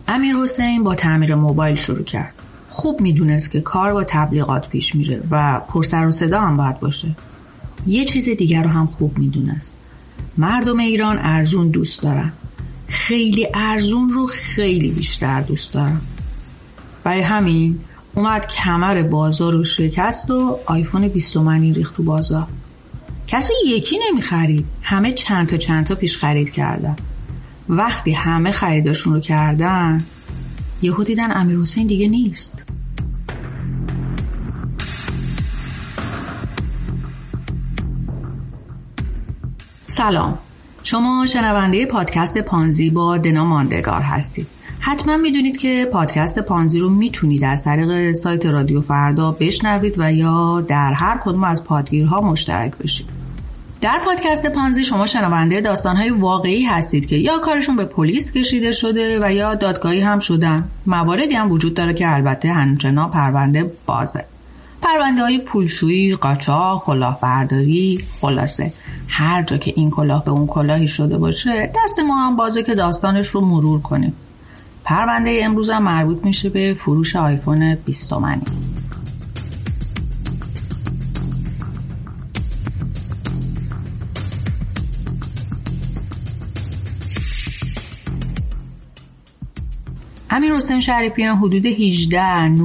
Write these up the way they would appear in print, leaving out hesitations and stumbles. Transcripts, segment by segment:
امیرحسین با تعمیر موبایل شروع کرد. خوب میدونست که کار با تبلیغات پیش میره و پر سر و صدا هم باید باشه. یه چیز دیگر رو هم خوب میدونست. مردم ایران ارزون دوست دارن. خیلی ارزون رو خیلی بیشتر دوست دارن. برای همین اومد کمر بازار رو شکست و آیفون 20 تومانی ریخت تو بازار. کسی یکی نمیخرید، همه چند تا پیش خرید کردن. وقتی همه خریداشون رو کردن یهو دیدن امیرحسین دیگه نیست. سلام، شما شنونده پادکست پانزی با دنا ماندگار هستید. حتما میدونید که پادکست پانزی رو میتونید از طریق سایت رادیو فردا بشنوید و یا در هر کدوم از پادگیرها مشترک بشید. در پادکست پانزی شما شنونده داستانهای واقعی هستید که یا کارشون به پلیس کشیده شده و یا دادگاهی هم شدن. مواردی هم وجود داره که البته همچنان پرونده بازه. پرونده های پولشویی، قاچاق، کلاهبرداری، خلاصه هر جا که این کلاه به اون کلاهی شده باشه دست ما هم بازه که داستانش رو مرور کنیم. پرونده امروز هم مربوط میشه به فروش آیفون 20 تومانی. امیرحسین شریفیان حدود 18،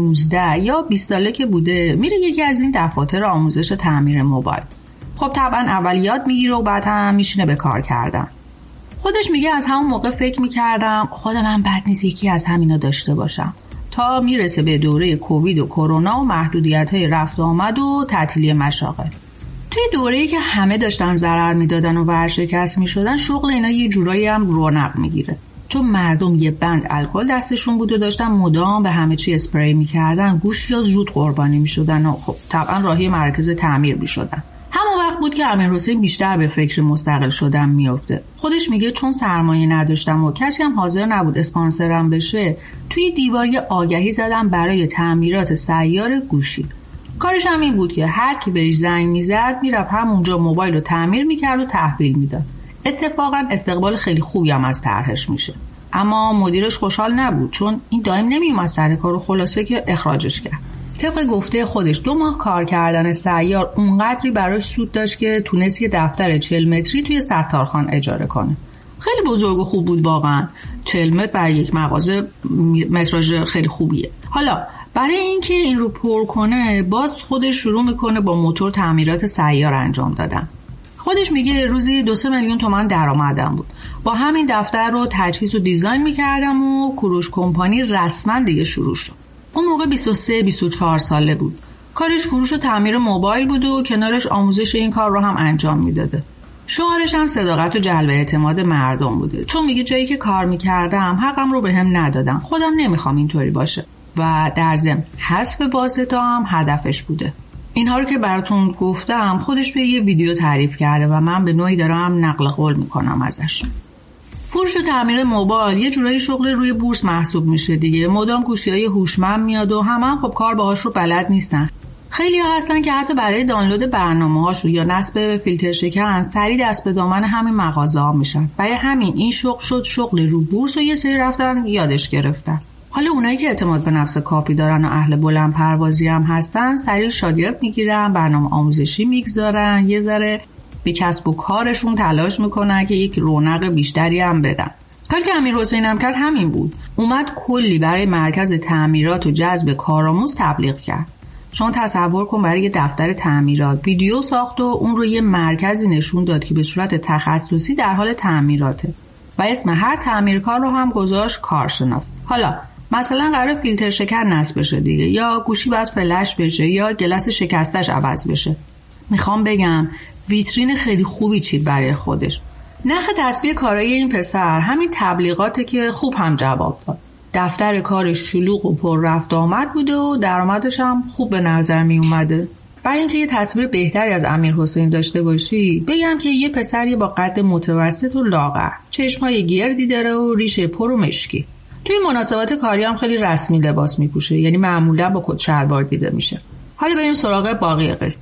19 یا 20 ساله که بوده میره یکی از این دفاتر آموزش تعمیر موبایل. خب طبعا اول یاد میگیره و بعد هم میشینه به کار کردن. خودش میگه از همون موقع فکر میکردم خودم هم بد نیست یکی از همینا داشته باشم، تا میرسه به دوره کووید و کرونا و محدودیت‌های رفت و آمد و تعطیلی مشاغل. توی دوره‌ای که همه داشتن ضرر میدادن و ورشکست میشدن شغل اینا یه جورایی هم رونق میگیره، چون مردم یه بند الکل دستشون بود و داشتن مدام به همه چی اسپری میکردن، گوش یا زود قربانی میشدن و خب طبعا راهی مرکز تعمیر میشدن. همون وقت بود که امیرحسین بیشتر به فکر مستقل شدن میافته. خودش میگه چون سرمایه نداشتم و کسی هم حاضر نبود اسپانسرم بشه، توی دیوار یه آگهی زدم برای تعمیرات سیار گوشی. کارش هم این بود که هر کی بهش زنگ میزد میرفت همونجا موبایل رو تعمیر میکرد و تحویل میداد. اتفاقا استقبال خیلی خوبی هم از طرحش میشه. اما مدیرش خوشحال نبود چون این دائم نمیومد سر کار و خلاصه که اخراجش کرد. طبق گفته خودش 2 ماه کار کردن سیار اونقدری براش سود داشت که تونست یه دفتر 40 متری توی ستارخان اجاره کنه. خیلی بزرگ و خوب بود واقعا. 40 متر برای یک مغازه متراژ خیلی خوبیه. حالا برای اینکه این رو پر کنه باز خودش شروع میکنه با موتور تعمیرات سیار انجام دادن. خودش میگه روزی 2-3 میلیون تومان درآمدم بود. با همین دفتر رو تجهیز و دیزاین میکردم و کوروش کمپانی رسما دیگه شروع شد. اون موقع 23-24 ساله بود. کارش فروش و تعمیر موبایل بود و کنارش آموزش این کار رو هم انجام میداده. شعارش هم صداقت و جلب اعتماد مردم بوده، چون میگه جایی که کار میکردم حقم رو بهم ندادن، خودم نمیخوام اینطوری باشه و در ضمن حذف واسطه هم هدفش بوده. اینها رو که براتون گفتم خودش به یه ویدیو تعریف کرده و من به نوعی دارم نقل قول میکنم ازش. فروش و تعمیر موبایل یه جورایی شغل روی بورس محسوب میشه دیگه. مدام گوشی‌های هوشمند میاد و همه خب کار باهاش رو بلد نیستن. خیلی ها هستن که حتی برای دانلود برنامه‌هاشون یا نصب فیلتر شکن سریع دست به دامن همین مغازه‌ها میشن. برای همین این شغل شد شغل رو بورس و یه سری رفتن یادش گرفتن. حالا اونایی که اعتماد به نفس کافی دارن و اهل بلند پروازی هم هستن سریع شاگرد میگیرن، برنامه آموزشی میگذارن، یه ذره به کسب و کارشون تلاش میکنن که یک رونق بیشتری هم بدن. کاری که امیرحسین هم کرد همین بود. اومد کلی برای مرکز تعمیرات و جذب کارآموز تبلیغ کرد. شما تصور کن برای یه دفتر تعمیرات ویدیو ساخت و اون رو یه مرکزی نشون داد که به صورت تخصصی در حال تعمیراته و اسم هر تعمیرکار رو هم گذاشت کارشناس. حالا مثلا قرار فیلتر شکن نصب بشه دیگه، یا گوشی باید فلش بشه یا گلاس شکستش عوض بشه. میخوام بگم ویترین خیلی خوبی چید برای خودش. نرخ تسبیح کارای این پسر همین تبلیغاته که خوب هم جواب داد. دفتر کارش شلوغ و پر رفت آمد بوده و درآمدش هم خوب به نظر می اومده. برای اینکه یه تصویر بهتری از امیرحسین داشته باشی بگم که یه پسری با قد متوسط و لاغر، چشمای گردی داره و ریشه پر و مشکی. توی مناسبات کاری هم خیلی رسمی لباس میپوشه، یعنی معمولا با کت شلوار دیده میشه. حالا بریم سراغ باقی قصه.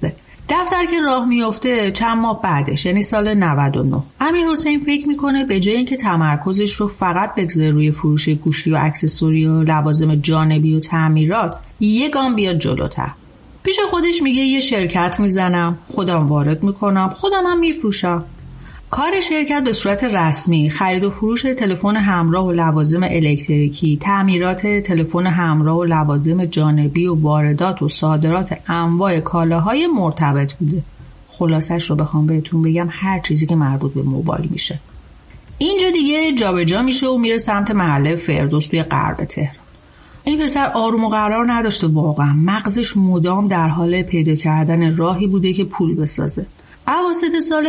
دفتر که راه میفته چند ماه بعدش، یعنی سال 99، امیرحسین فکر میکنه به جای اینکه تمرکزش رو فقط بگذاره روی فروش گوشی و اکسسوری و لوازم جانبی و تعمیرات، یه گام بیاد جلوتر. پیش خودش میگه یه شرکت میزنم، خودم وارد میکنم، خودم هم میفروشم. کار شرکت به صورت رسمی خرید و فروش تلفن همراه و لوازم الکتریکی، تعمیرات تلفن همراه و لوازم جانبی و واردات و صادرات انواع کالاهای مرتبط بوده. خلاصش رو بخوام بهتون بگم هر چیزی که مربوط به موبایل میشه. اینجا دیگه جابجا میشه و میره سمت محله فردوس توی غرب تهران. این پسر آروم و قرار نداشته، واقعا مغزش مدام در حال پیدا کردن راهی بوده که پول بسازه. اواسط سال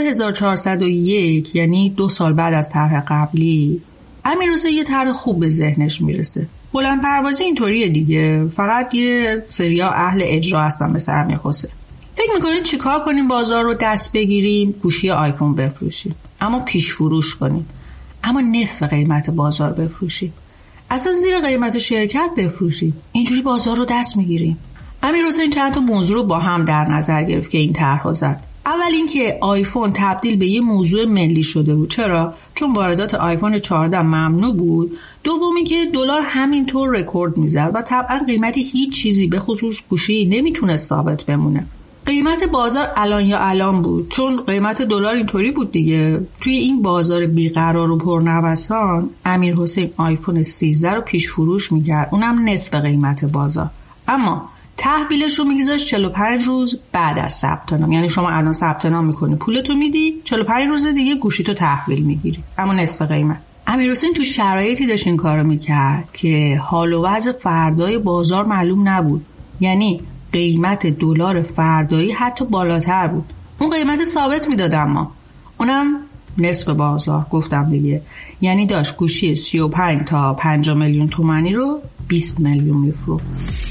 1401، یعنی 2 سال بعد از طرح قبلی، امیرحسین یه طرح خوب به ذهنش میرسه. بلند پروازی اینطوریه دیگه، فقط یه سریا اهل اجرا هستن مثل امیرحسین. فکر میکنین چیکار کنیم بازار رو دست بگیریم؟ گوشی آیفون بفروشیم، اما پیش فروش کنیم، اما نصف قیمت بازار بفروشیم، اصلا زیر قیمت شرکت بفروشیم. اینجوری بازار رو دست میگیریم. امیرحسین چند تا موضوع رو با هم در نظر گرفت که این طرح زد. اول اینکه آیفون تبدیل به یه موضوع ملی شده بود. چرا؟ چون واردات آیفون 14 ممنوع بود. دومی که دلار همینطور رکورد میزد و طبعا قیمت هیچ چیزی به خصوص گوشی نمیتونه ثابت بمونه. قیمت بازار الان یا الان بود، چون قیمت دلار اینطوری بود دیگه. توی این بازار بیقرار و پرنوسان امیرحسین آیفون 13 رو پیش فروش میکرد، اونم نصف قیمت بازار. اما تحویلش رو میگذاشت 45 روز بعد از ثبت نام. یعنی شما الان ثبت نام میکنی، پولتو میدی، 45 روز دیگه گوشیتو تحویل میگیری، اما نصف قیمت. امیرحسین تو شرایطی داشت این کارو میکرد که حال و وضع فردای بازار معلوم نبود. یعنی قیمت دلار فردایی حتی بالاتر بود. اون قیمت ثابت میداد، اما اونم نصف بازار. گفتم دیگه، یعنی داشت گوشی 35 تا 50 میلیون تومانی رو 20 میلیون میفروخت.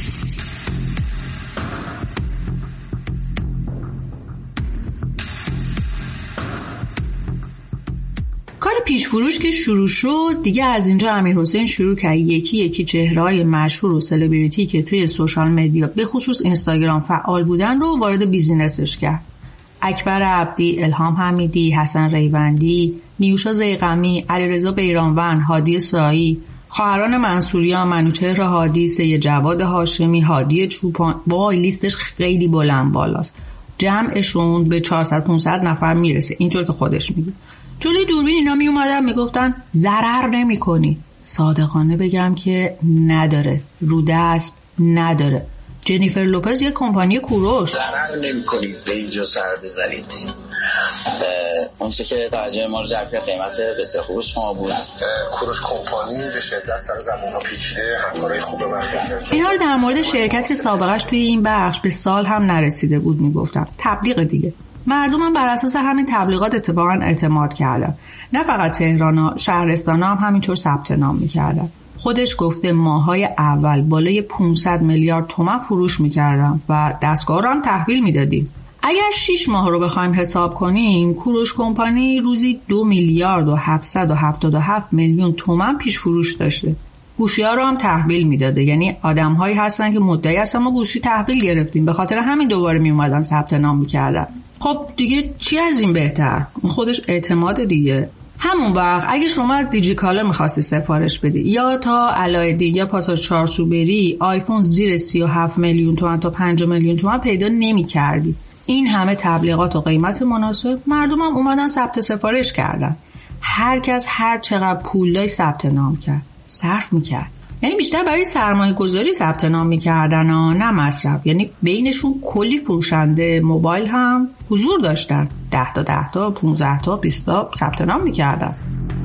کار پیش فروش که شروع شد دیگه، از اینجا امیرحسین شروع کرد یکی یکی چهره‌های مشهور و سلبریتی که توی سوشال مدیا به خصوص اینستاگرام فعال بودن رو وارد بیزینسش کرد. اکبر عبدی، الهام حمیدی، حسن ریوندی، نیوشا ضیغمی، علیرضا بیرانوند، هادی سایی، خواهران منصوریان، منوچهر هادی، سید جواد هاشمی، هادی چوپان. وای لیستش خیلی بلند بالاست. جمعشون به 400-500 نفر میرسه، اینطور که خودش میگه. جلوی دوربین اینا می اومدن میگفتن ضرر نمی کنی. صادقانه بگم که نداره، رو دست نداره. جنیفر لوپز یه کمپانی کوروش. ضرر نمی کنی به اینجا سر بذارید. اون چه که توجه ما رو جلب کرد قیمت بسیار خوب شما بود. کوروش کمپانی به شدت سر زمان‌ها پیچیده، همکارای خوبه و خیلی. اینا رو در مورد شرکت که سابقش توی این بخش به سال هم نرسیده بود میگفتم. تبلیغ دیگه. مردم هم بر اساس همین تبلیغات اتفاقا اعتماد کردن. نه فقط تهران، شهرستان هم همینطور ثبت نام میکردن. خودش گفته ماهای اول بالای 500 میلیارد تومان فروش میکردن و دستگاه رو هم تحویل میدادیم. اگر 6 ماه رو بخوایم حساب کنیم، کوروش کمپانی روزی 2 میلیارد و 777 میلیون تومان پیش فروش داشته. گوشی ها رو هم تحویل میداده. یعنی آدم هایی هستن که مدعی هستن ما گوشی تحویل گرفتیم، به خاطر همین دوباره می اومدن ثبت نام میکردن. خب دیگه چی از این بهتر؟ اون خودش اعتماد دیگه. همون وقت اگه شما از دیجیکالا میخواستی سفارش بدی یا تا علایالدین یا پاساژ چارسو بری، آیفون زیر 37 میلیون تومان تا 5 میلیون تومان پیدا نمی‌کردی. این همه تبلیغات و قیمت مناسب، مردم هم اومدن ثبت سفارش کردن. هر کس هر چقدر پول داشت ثبت نام کرد، صرف میکرد. یعنی بیشتر برای سرمایه گذاری ثبت نام میکردن نه مصرف. یعنی بینشون کلی فروشنده موبایل هم حضور داشتن، 10 تا 15 تا 20 تا ثبت نام میکردن.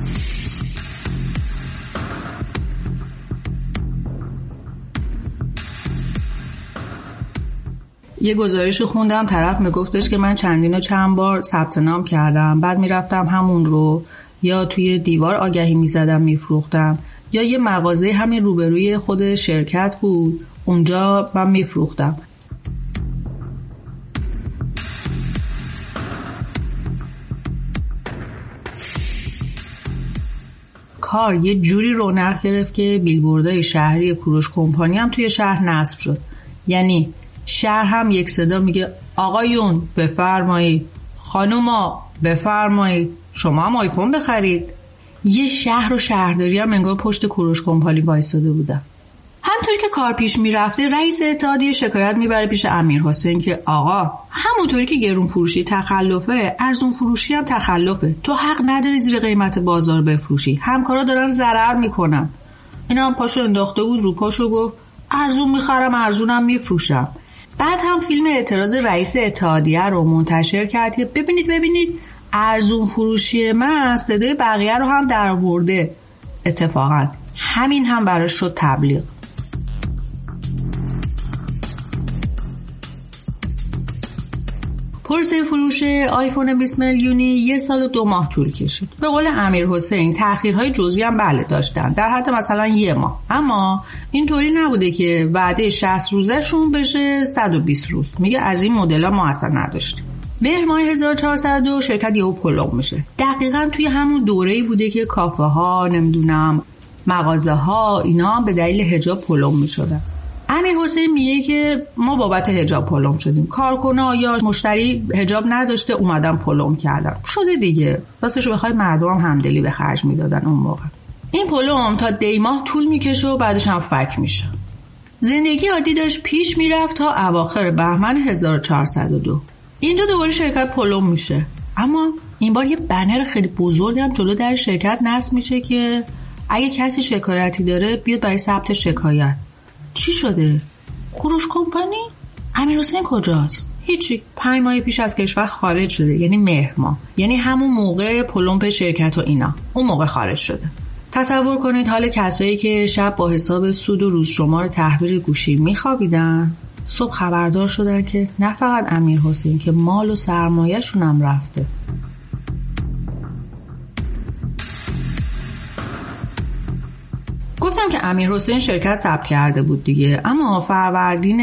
یه گزارش خوندم، طرف میگفتش که من چندین و چند بار ثبت نام کردم، بعد میرفتم همون رو یا توی دیوار آگهی میزدم میفروختم، یا یه مغازه همین روبروی خود شرکت بود، اونجا من میفروختم. کار یه جوری رونق گرفت که بیلبوردهای شهری کوروش کمپانی هم توی شهر نصب شد. یعنی شهر هم یک صدا میگه آقایون بفرمایید، خانوما بفرمایید، شما هم آیفون بخرید. یه شهر و شهرداری هم انگار پشت کوروش کمپانی وایساده بودن. همونطوری که کار پیش میرفته رئیس اتحادیه شکایت میبره پیش امیرحسین که آقا همونطوری که گرون فروشی تخلفه، ارزون فروشی هم تخلفه. تو حق نداری زیر قیمت بازار بفروشی، همکارا دارن ضرر میکنن. اینا هم پاشو انداخته بود رو پاشو گفت ارزون میخرم ارزونم میفروشم. بعد هم فیلم اعتراض رئیس اتحادیه رو منتشر کرد که ببینید ارزون فروشی من صدای بقیه رو هم در آورده. اتفاقا همین هم براش شد تبلیغ. پروسه فروش آیفون 20 میلیونی 1 سال و 2 ماه طول کشید. به قول امیرحسین تأخیرهای جزئی هم بله داشتن، در حد مثلا 1 ماه، اما اینطوری نبوده که وعده 60 روزشون بشه 120 روز. میگه از این مدل‌ها ما اصلا نداشتیم. مهر ماه 1402 شرکت یهو پلم میشه. دقیقاً توی همون دوره‌ای بوده که کافه ها، نمیدونم مغازه ها، اینا به دلیل حجاب پلم میشدن. امیرحسین میگه که ما بابت حجاب پلم شدیم، کارکنا یا مشتری حجاب نداشته اومدن پلم کردن. شده دیگه، راستش بخوای مردم هم همدلی به خرج میدادن اون موقع. این پلم تا دیماه طول میکشه و بعدش هم فک میشه. زندگی عادی داشت پیش میرفت تا اواخر بهمن 1402. اینجا دوباره شرکت پلم میشه، اما این بار یه بنر خیلی بزرگ هم جلو در شرکت نصب میشه که اگه کسی شکایتی داره بیاد برای ثبت شکایت. چی شده؟ کوروش کمپانی؟ امیرحسین کجاست؟ هیچی. 5 ماه پیش از کشور خارج شده، یعنی مهر ماه، یعنی همون موقع پلم شرکت و اینا، اون موقع خارج شده. تصور کنید حال کسایی که شب با حساب سود و روز شمار تحویل گوشی میخوابیدن، صبح خبردار شدن که نه فقط امیرحسین که مال و سرمایه‌شون هم رفته. گفتم که امیرحسین شرکت ثبت کرده بود دیگه، اما فروردین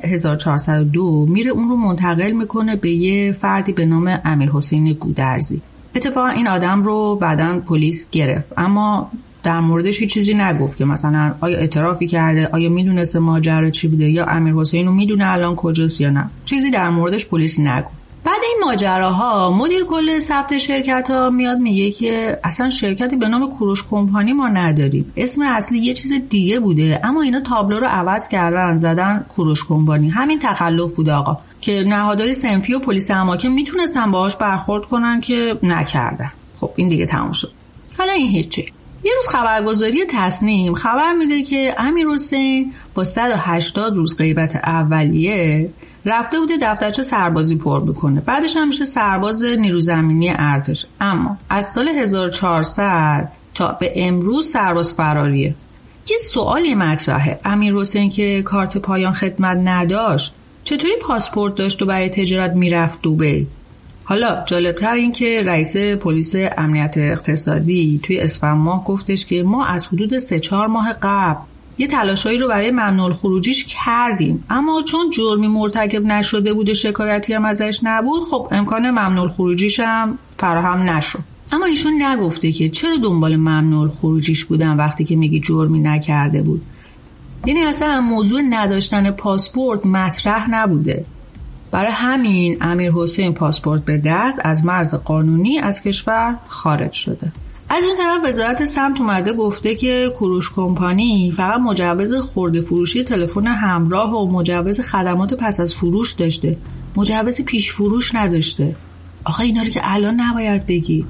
1402 میره اون رو منتقل میکنه به یه فردی به نام امیرحسین گودرزی. اتفاقا این آدم رو بعداً پلیس گرفت، اما در موردش هیچ چیزی نگفت که مثلا آیا اعترافی کرده، آیا میدونسته ماجرا چی بوده، یا امیرحسین رو میدونه الان کجاست یا نه. چیزی در موردش پلیس نگفت. بعد این ماجراها مدیر کل ثبت شرکت ها میاد میگه که اصلا شرکتی به نام کوروش کمپانی ما نداریم، اسم اصلی یه چیز دیگه بوده، اما اینا تابلو رو عوض کردن زدن کوروش کمپانی. همین تخلف بوده آقا که نهادهای صنفی و پلیس اماکن میتونستن باهاش برخورد کنن که نکردن. خب این دیگه تموم شد. حالا این هیچی. یه روز خبرگزاری تصنیم خبر میده که امیرحسین با 180 روز غیبت اولیه رفته بوده دفترچه سربازی پر بکنه، بعدش هم میشه سرباز نیروی زمینی ارتش، اما از سال 1400 تا به امروز سرباز فراریه. یه سوالی مطرحه، امیرحسین که کارت پایان خدمت نداشت چطوری پاسپورت داشت و برای تجارت میرفت دبی؟ حالا جالبتر این که رئیس پلیس امنیت اقتصادی توی اسفند ماه گفتش که ما از حدود 3-4 ماه قبل یه تلاشایی رو برای ممنوع الخروجیش کردیم، اما چون جرمی مرتکب نشده بود و شکایتی هم ازش نبود، خب امکان ممنوع الخروجیش هم فراهم نشد. اما ایشون نگفته که چرا دنبال ممنوع الخروجیش بودن وقتی که میگی جرمی نکرده بود. یعنی اصلا موضوع نداشتن پاسپورت مطرح نبوده. برای همین امیرحسین پاسپورت به دست از مرز قانونی از کشور خارج شده. از اون طرف وزارت سمت اومده گفته که کوروش کمپانی فقط مجوز خرده فروشی تلفن همراه و مجوز خدمات پس از فروش داشته، مجوز پیش فروش نداشته. آخه اینا رو که الان نباید بگید.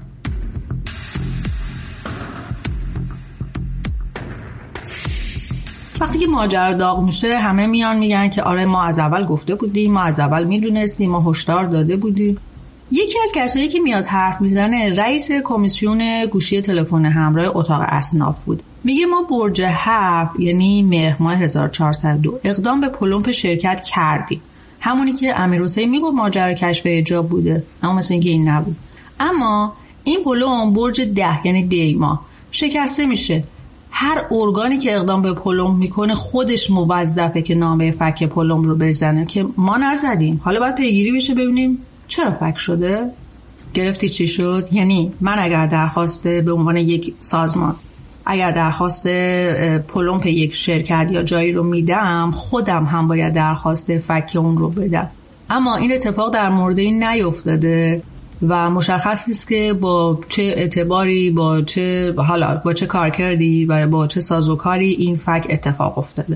وقتی که ماجرا داغ میشه همه میان میگن که آره ما از اول گفته بودیم، ما از اول میدونستیم، ما هشدار داده بودیم. یکی از کسایی که میاد حرف میزنه رئیس کمیسیون گوشی تلفن همراه اتاق اصناف بود. میگه ما برج 7 یعنی مهر ماه 1402 اقدام به پلمپ شرکت کردیم، همونی که امیرحسین میگه ماجرا کشف حجاب بوده، اما مثلا اینکه این نبود. اما این پلمپ برج 10 یعنی دیما شکسته میشه. هر ارگانی که اقدام به پلمپ میکنه خودش موظفه که نامه فک پلمپ رو بزنه که ما نزدیم. حالا باید پیگیری بشه ببینیم چرا فک شده. گرفتی چی شد؟ یعنی من اگر درخواست به عنوان یک سازمان اگر درخواست پلمپ یک شرکت یا جایی رو میدم، خودم هم باید درخواست فک اون رو بدم. اما این اتفاق در مورد این نیفتاده و مشخص نیست که با چه اعتباری، با چه کارکردی و با چه سازوکاری این فک اتفاق افتاده.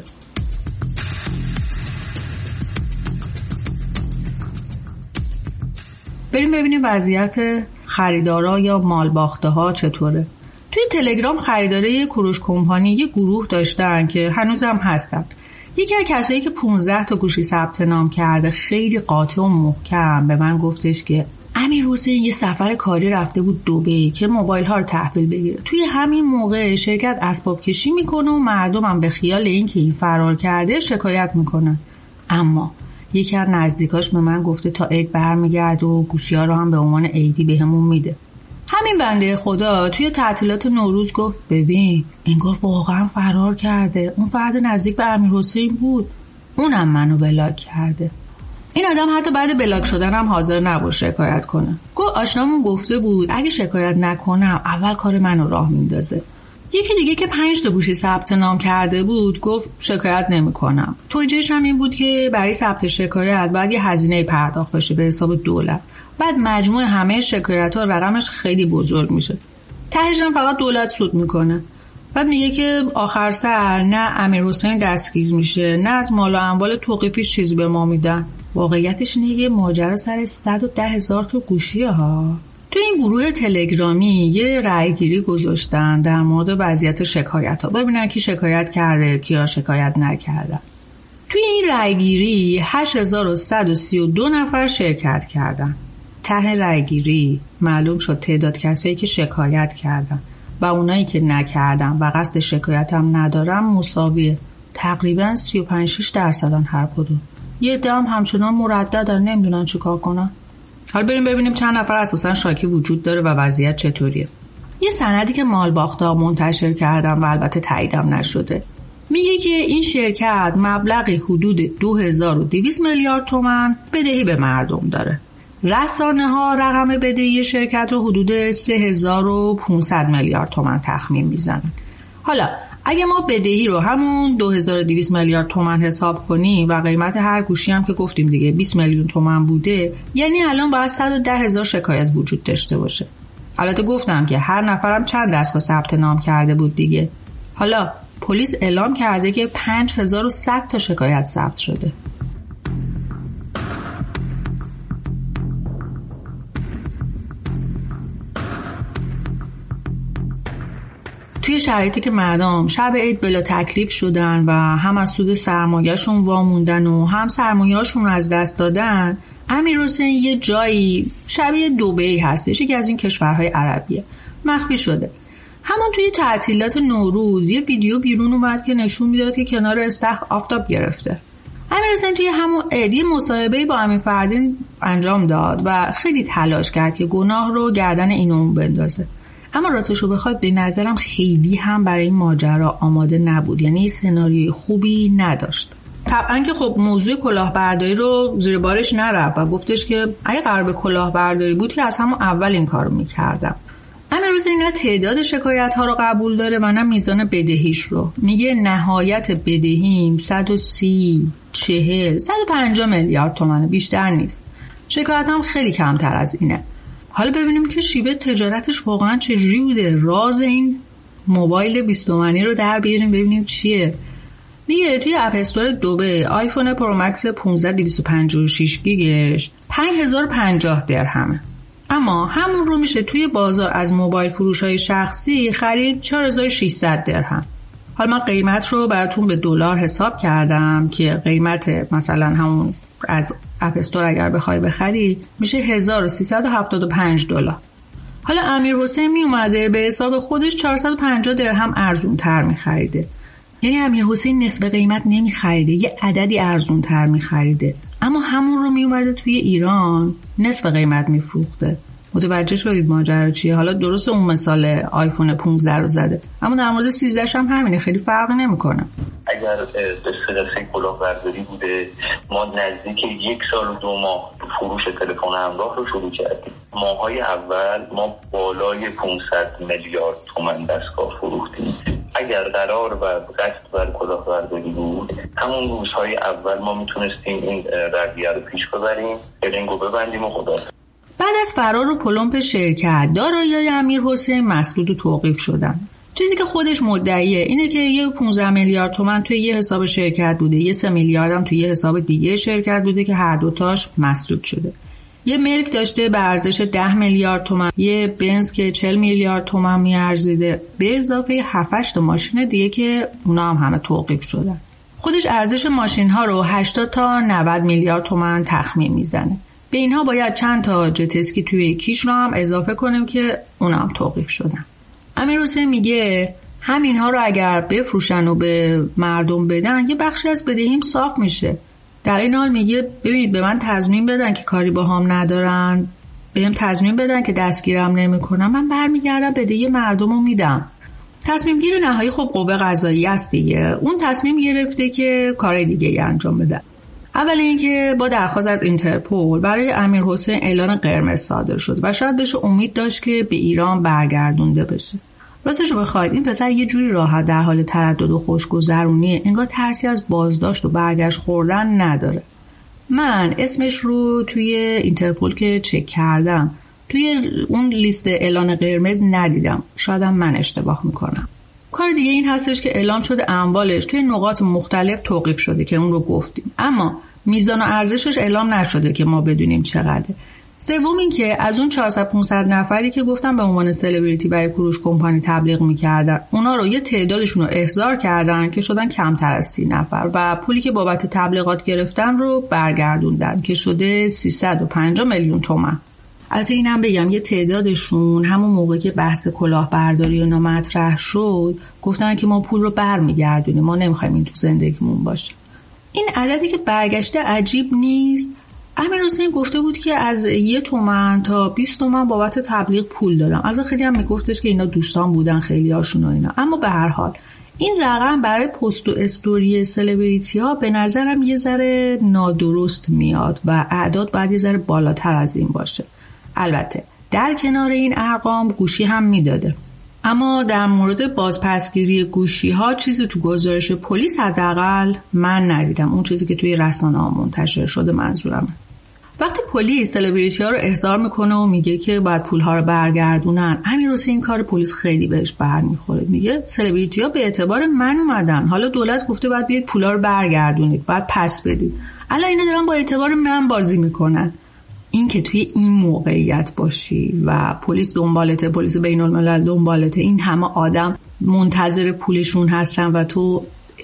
بریم ببینیم وضعیت خریدارا یا مالباخته ها چطوره. توی تلگرام خریداره کوروش کمپانی یه گروه داشتن که هنوزم هستن. یکی از کسایی که 15 تا گوشی ثبت نام کرده خیلی قاطع و محکم به من گفتش که امیرحسین یه سفر کاری رفته بود دبی که موبایل ها رو تحویل بگیره. توی همین موقع شرکت اسباب کشی میکنه و مردمم به خیال این که این فرار کرده شکایت میکنن. اما یکی از نزدیکاش به من گفته تا عید برمیگرده و گوشی‌ها رو هم به عنوان عیدی بهمون میده. همین بنده خدا توی تعطیلات نوروز گفت ببین انگار واقعا فرار کرده، اون فرد نزدیک به امیرحسین بود، اونم منو بلاک کرده. این آدم حتی بعد بلاک شدن هم حاضر نبود شکایت کنه. گفت آشنامون گفته بود اگه شکایت نکنم اول کار منو راه میندازه. یکی دیگه که 5 تا گوشی ثبت نام کرده بود گفت شکایت نمی‌کنم. توجیهش هم این بود که برای ثبت شکایت باید یه هزینه پرداخت بشه به حساب دولت. بعد مجموع همه شکایت‌ها رقمش خیلی بزرگ میشه. تهش هم فقط دولت سود میکنه. بعد میگه که آخر سر نه امیرحسین دستگیر میشه نه از مال و اموال توقیفی چیزی به ما میدن. واقعیتش اینه که ماجرا سر 110,000 تا گوشیه ها. تو این گروه تلگرامی یه رأیگیری گذاشتن در مورد وضعیت شکایت ها. ببینن کی شکایت کرده کیا شکایت نکردن. توی این رأیگیری 8132 نفر شرکت کردن. ته رأیگیری معلوم شد تعداد کسایی که شکایت کردن و اونایی که نکردن و قصد شکایت هم ندارن مساویه. تقریبا 35.6% هر کدوم. یه عده هم همچنان مرددن نمیدونن چی کار کنن. حالا بریم ببینیم چند نفر اساسا شاکی وجود داره و وضعیت چطوریه. یه سندی که مالباخته‌ها منتشر کردن و البته تاییدم نشده میگه که این شرکت مبلغی حدود 2200 میلیارد تومان بدهی به مردم داره. رسانه‌ها رقم بدهی شرکت رو حدود 3500 میلیارد تومان تخمین میزنن. حالا اگه ما بدهی رو همون 2200 میلیارد تومان حساب کنیم و قیمت هر گوشی هم که گفتیم دیگه 20 میلیون تومان بوده، یعنی الان باید 110,000 شکایت وجود داشته باشه. البته گفتم که هر نفرم چند دستگاه ثبت نام کرده بود دیگه. حالا پلیس اعلام کرده که 5100 تا شکایت ثبت شده. توی شرایطی که مردم شب عید بلا تکلیف شدن و هم از سود سرمایه‌شون واموندن و هم سرمایه‌شون رو از دست دادن، امیرحسین یه جایی شبیه دبی هستش، یکی از این کشورهای عربیه، مخفی شده. همون توی تعطیلات نوروز یه ویدیو بیرون اومد که نشون میداد که کنار استخر آفتاب گرفته. امیرحسین توی همون عید مصاحبه‌ای با امین فردین انجام داد و خیلی تلاش کرد که گناه رو گردن اینو بندازه. اما راستشو بخواد به نظرم خیلی هم برای این ماجرا آماده نبود، یعنی سناریوی خوبی نداشت. طبعا که خب موضوع کلاهبرداری رو زیر بارش نرفت و گفتش که اگه قرار به کلاهبرداری بود که از همون اول این کارو میکردم. امیرحسین نه تعداد شکایت ها رو قبول داره و نه میزان بدهیش رو. میگه نهایت بدهیم 130 40 150 میلیارد تومانه، بیشتر نیست. شکایت هم خیلی کمتر از اینه. حالا ببینیم که شیوه تجارتش واقعا چجوری بوده. راز این موبایل 20 تومانی رو در بیاریم ببینیم چیه. میگه توی اپ استور دبی آیفون پرو مکس 15 256 گیگش 5050 درهمه. اما همون رو میشه توی بازار از موبایل فروش‌های شخصی خرید 4600 درهم. حالا من قیمت رو براتون به دلار حساب کردم که قیمت مثلا همون از اپ استور اگر بخوای بخری میشه 1375 دلار. حالا امیرحسین می اومده به حساب خودش 450 درهم ارزون تر می خریده. یعنی امیرحسین نصف قیمت نمی خریده، یه عددی ارزون تر می خریده، اما همون رو می اومده توی ایران نصف قیمت می فروخته. متوجه شدید ماجرا چیه؟ حالا درست اون مثال آیفون 15 رو زده، اما در مورد 13 هم همینه، خیلی فرق نمیکنه. اگر استفاده کلاهبرداری بوده، ما نزدیک 1 سال و 2 ماه فروش تلفن همراه رو شروع کردیم. ماهای اول ما بالای 500 میلیارد تومان دستگاه فروختیم. اگر قرار و قصد بر کلاهبرداری بود همون روزهای اول ما میتونستیم این رویه رو پیش ببریم، برنگو ببندیم و خدا. بعد از فرار و پلمپ شرکت، دارایی‌های امیرحسین مسدود و توقیف شدن. چیزی که خودش مدعیه اینه که یه 15 میلیارد تومان توی یه حساب شرکت بوده، یه 3 میلیارد هم توی یه حساب دیگه شرکت بوده که هر دوتاش مسدود شده. یه ملک داشته به ارزش 10 میلیارد تومان، یه بنز که 40 میلیارد تومان میارزیده، به اضافه 7-8 تا ماشین دیگه که اونا هم همه توقیف شدن. خودش ارزش ماشین ها رو 80 تا 90 میلیارد تومان تخمین میزنه. به اینها باید چند تا جت اسکی توی کیش رو هم اضافه کنیم که اونا هم توقیف شدن. امیرحسین میگه همینها رو اگر بفروشن و به مردم بدن یه بخشی از بدهیم صاف میشه. در این حال میگه ببینید به من تضمین بدن که کاری با هم ندارن، بهم تضمین بدن که دستگیرم نمیکنن، من برمیگردم بدهی مردم رو میدم. تصمیم گیر نهایی خب قوه قضاییه است دیگه. اون تصمیم گرفته که کار دیگه انجام بده. اول اینکه با درخواست از اینترپل برای امیرحسین اعلان قرمز صادر شد و شاید بشه امید داشت که به ایران برگردونده بشه. راستش رو بخواید این پسر یه جوری راحت در حال تردد و خوشگذرونیه، انگار ترسی از بازداشت و برگشت خوردن نداره. من اسمش رو توی اینترپل که چک کردم توی اون لیست اعلان قرمز ندیدم، شایدم من اشتباه میکنم. کار دیگه این هستش که اعلام شده اموالش توی نقاط مختلف توقیف شده که اون رو گفتیم، اما میزان و ارزشش اعلام نشده که ما بدونیم چقدره. سوم این که از اون 400-500 نفری که گفتم به عنوان سلبریتی برای کوروش کمپانی تبلیغ میکردن، اونا رو یه تعدادشون رو احضار کردن که شدن کمتر از 30 نفر و پولی که بابت تبلیغات گرفتن رو برگردوندن که شده 350 میلیون تومان. البته اینم بگم یه تعدادشون همون موقع که بحث کلاهبرداری و مطرح شد گفتن که ما پول رو برمیگردونیم، ما نمیخوایم این تو زندگیمون باشه. این عددی که برگشته عجیب نیست. امیرحسین گفته بود که از 1 تومن تا 20 تومن بابت تبلیغ پول دادم. البته خیلی هم میگفتش که اینا دوستان بودن خیلی هاشون و اینا، اما به هر حال این رقم برای پست و استوری سلبریتی ها به نظرم یه ذره نادرست میاد و اعداد باید یه ذره بالاتر از این باشه. البته در کنار این ارقام گوشی هم میداده، اما در مورد بازپسگیری گوشی ها چیزی تو گزارش پلیس حداقل من ندیدم، اون چیزی که توی رسانه ها منتشر شده منظورمه. وقتی پلیس سلبریتی ها رو احضار میکنه و میگه که باید پول ها رو برگردونن، امیرحسین این کار پلیس خیلی بهش برمیخوره. میگه سلبریتی ها به اعتبار من اومدن، حالا دولت گفته باید بیاید پولا رو برگردونید، باید پس بدید، الان اینا دارن با اعتبار من بازی میکنن. این که توی این موقعیت باشی و پلیس دنبالته، پلیس بین الملل دنبالته، این همه آدم منتظر پولشون هستن و تو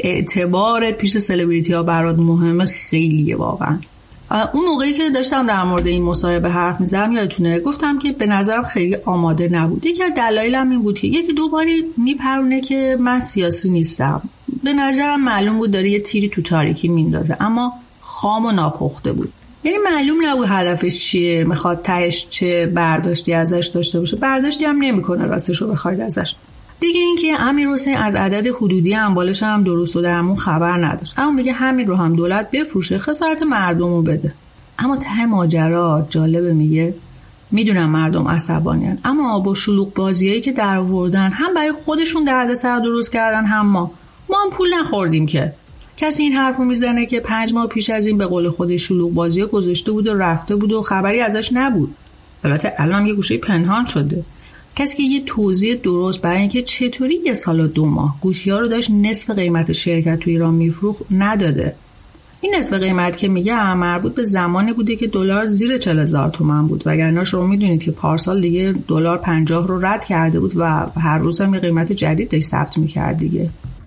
اعتبارت پیش سلبریتی ها برات مهمه، خیلیه واقعا. اون موقعی که داشتم در مورد این مصاحبه حرف میزدم یادتونه گفتم که به نظرم خیلی آماده نبود. یکی از دلایلم این بود که یکی دو باری میپرونه که من سیاسی نیستم، به نظرم معلوم بود داره یه تیری تو تاریکی میندازه، اما خام و ناپخته بود. یعنی معلوم نبود هدفش چیه، میخواد تهش چه برداشتی ازش داشته باشه. برداشتی هم نمیکنه راستش رو بخواید ازش. دیگه این که امیرحسین از عدد حدودی اموالش هم درست و درمون خبر نداشت، اما میگه همین رو هم دولت بفروشه خسارت مردم رو بده. اما ته ماجرا جالبه، میگه میدونم مردم عصبانیان، اما با شلوغ بازیایی که در آوردن هم برای خودشون دردسر درست کردن، هم ما هم پول نخوردیم. که کسی این حرفو میزنه که 5 ماه پیش از این به قول خودش شلوغ بازی‌ها گذاشته بود و رفته بود و خبری ازش نبود. البته الان یه گوشه پنهان شده. کسی که یه توضیح درست برای اینکه چطوری 1 سال و 2 ماه گوشی‌ها رو داشت نصف قیمت شرکت تو ایران میفروخت نداده. این نصف قیمت که میگه مربوط به زمانی بوده که دلار زیر 40,000 تومان بود، وگرنه شما میدونید که پارسال دیگه دلار 50 رو رد کرده بود و هر روز هم یه قیمت جدید داشت ثبت می‌کرد دیگه.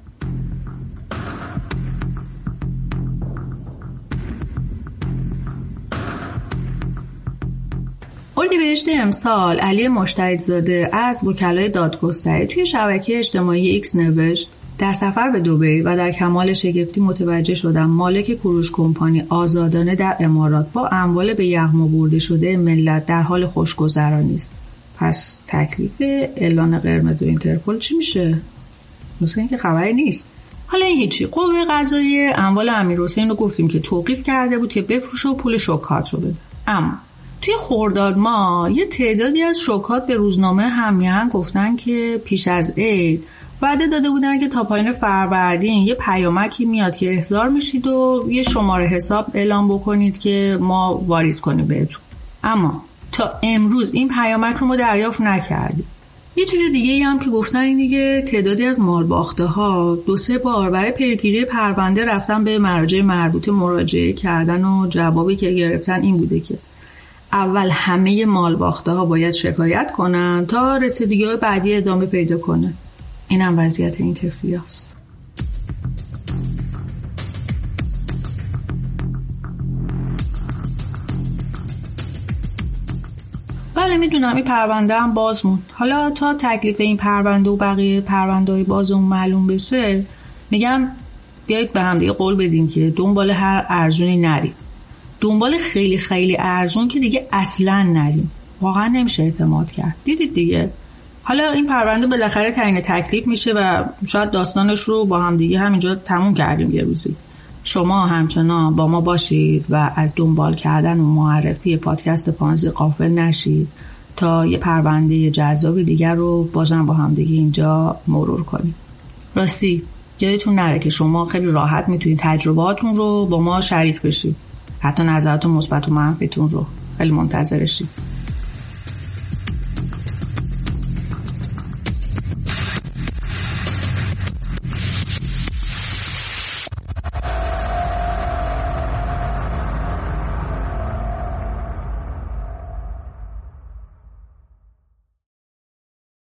اردیبهشت امسال علی مجتهدزاده از وکلای دادگستری توی شبکه اجتماعی ایکس نوشت: در سفر به دبی و در کمال شگفتی متوجه شدم مالک کوروش کمپانی آزادانه در امارات با اموال به یغما برده شده ملت در حال خوشگذرانی است. پس تکلیف اعلان قرمز و اینترپل چی میشه؟ مثلا اینکه خبری نیست. حالا این هیچی. قوه قضاییه اموال امیرحسین رو گفتیم که توقیف کرده بود که بفروشه و پول شوکات رو بده. اما توی خرداد ماه یه تعدادی از شوکات به روزنامه همیهن گفتن که پیش از عید وعده داده بودن که تا پایان فروردین یه پیامکی میاد که احضار میشید و یه شماره حساب اعلام بکنید که ما واریز کنیم بهتون. اما تا امروز این پیامک رو ما دریافت نکردیم. یه چیز دیگه هم که گفتن اینه که تعدادی از مالباخته ها 2-3 بار برای پیگیری پرونده رفتن به مراجع مربوطه مراجعه کردن و جوابی که گرفتن این بوده که اول همه مالباخته ها باید شکایت کنن تا رسیدگی‌های بعدی ادامه پیدا کنه. این هم وضعیت این طفلی هست. بله میدونم این پرونده هم باز موند. حالا تا تکلیف این پرونده و بقیه پرونده‌های بازمون معلوم بشه میگم بیایید به هم دیگه قول بدیم که دنبال هر ارزونی نریم. دنبال خیلی خیلی ارزون که دیگه اصلا نریم. واقعا نمیشه اعتماد کرد. دیدید دیگه. حالا این پرونده بالاخره تعیین تکلیف میشه و شاید داستانش رو با هم دیگه همینجا تموم کردیم یه روزی. شما همچنان با ما باشید و از دنبال کردن و معرفی پادکست پانزی غافل نشید تا یه پرونده جذاب دیگر رو بازم با هم دیگه اینجا مرور کنیم. راستی یادتون نره که شما خیلی راحت میتونید تجربهاتون رو با ما شریک بشید. حتی نظرات مثبت و منفیتون رو. خیلی منتظرشید.